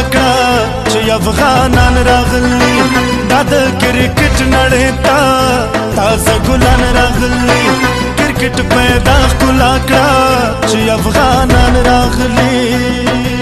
کړه چې افغانان راغلي دا د کرکټ نړۍ ته تازه ګلان راغلي کرکټ پیدا ښکلا کړه چې افغانان راغلي